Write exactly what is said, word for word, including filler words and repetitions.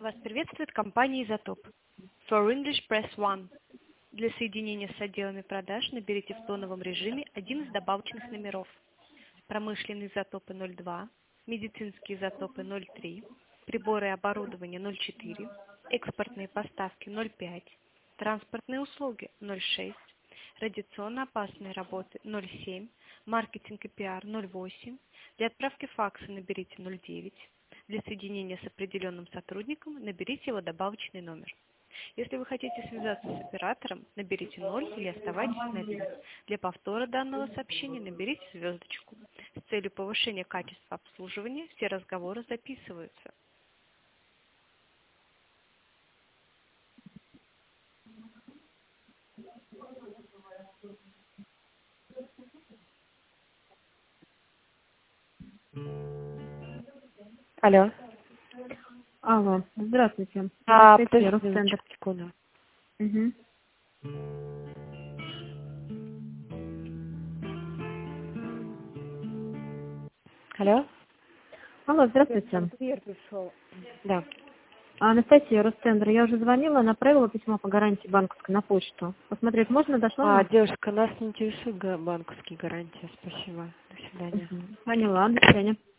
Вас приветствует компания «Изотоп». For English, press one. Для соединения с отделами продаж наберите в тоновом режиме один из добавочных номеров. Промышленные изотопы ноль два, медицинские изотопы ноль три, приборы и оборудование ноль четыре, экспортные поставки ноль пять, транспортные услуги ноль шесть, радиационно опасные работы ноль семь, маркетинг и пиар ноль восемь, для отправки факса наберите ноль девять, для соединения с определенным сотрудником наберите его добавочный номер. Если вы хотите связаться с оператором, наберите ноль или оставайтесь на линии. Для повтора данного сообщения наберите звездочку. С целью повышения качества обслуживания все разговоры записываются. Алло. Алло, здравствуйте. А, Анастасия, подожди Росцентр. секунду. Угу. Алло. Алло, здравствуйте. Да. Анастасия, Росцентр. Я уже звонила, направила письмо по гарантии банковской на почту. Посмотреть можно, дошло? А, вам? девушка, нас не интересует га- банковские гарантии. Спасибо. До свидания. Мгм. Поняла, до свидания.